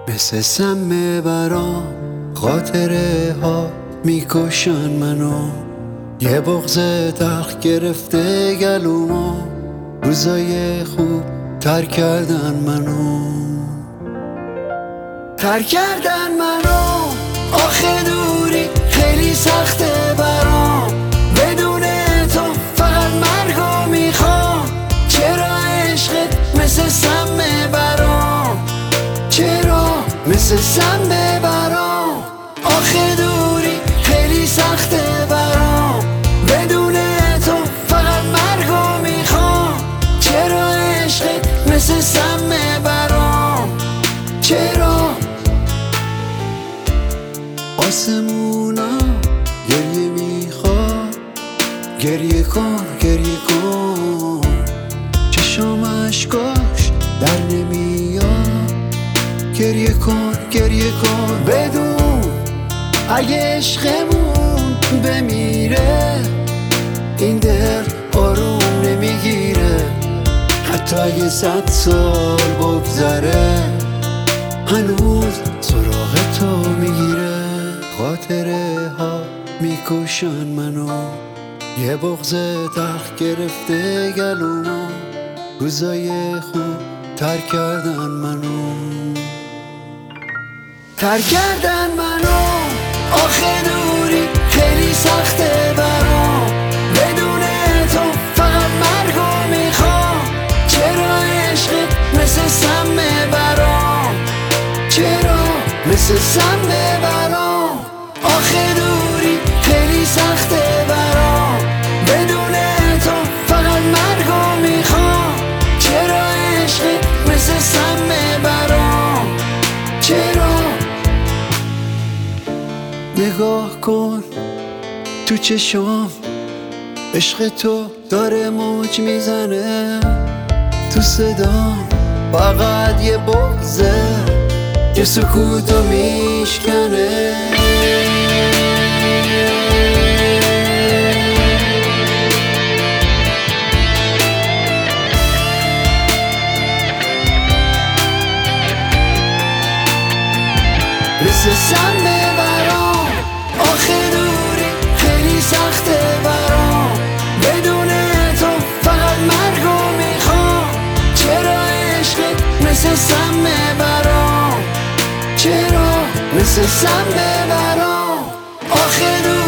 مثل سم برام خاطره ها میکشن منو، یه بغض تلخ گرفته گلومو، روزای خوب تر کردن منو، تر کردن منو. آخه دوری خیلی سخته برام، بدون تو فقط مرگو میخوام. چرا عشقت مثل سم برام، چرا مثل سم برام. آخه دوری خیلی سخته برام، بدون تو فقط مرگو میخوام. چرا عشقت مثل سم برام، چرا. آسمونا گریه میخواد، گریه کن گریه کن. چشم اشکاش در نمیاد، گریه کن گریه کن. بدون اگه عشقمون بمیره، این دل آروم نمیگیره. حتی اگه 100 سال بگذره، هنوز سراغ تو میگیره. خاطره ها میکشن منو، یه بغض تلخ گرفته گلومو، روزای خوب تر کردن منو، تر کردن منو. آخه دوری خیلی سخته برام، بدون تو فقط مرگو میخوام. چرا عشقت مثل سم برام، چرا مثل سم برام. آخه دوری خیلی سخته برام، بدون تو فقط مرگو میخوام. چرا عشقت مثل سم برام، چرا. نگاه کن تو چشام، عشق تو داره موج میزنه. تو صدام فقط یه بغضه که سکوتو میشکنه. مثل سم برام، آخه دوری خیلی سخته برام، بدون تو فقط مرگو میخوام. چرا عشقت مثل سم برام، چرا مثل سم برام. آخه دوری